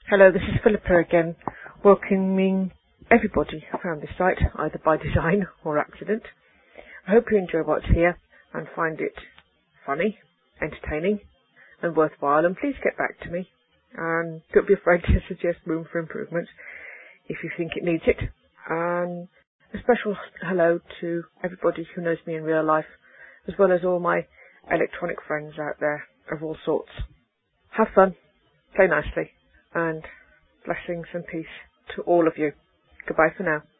Hello, this is Philippa again, welcoming everybody around this site, either by design or accident. I hope you enjoy what's here and find it funny, entertaining and worthwhile, and please get back to me. And don't be afraid to suggest room for improvement if you think it needs it. And a special hello to everybody who knows me in real life, as well as all my electronic friends out there of all sorts. Have fun, play nicely, and blessings and peace to all of you. Goodbye for now.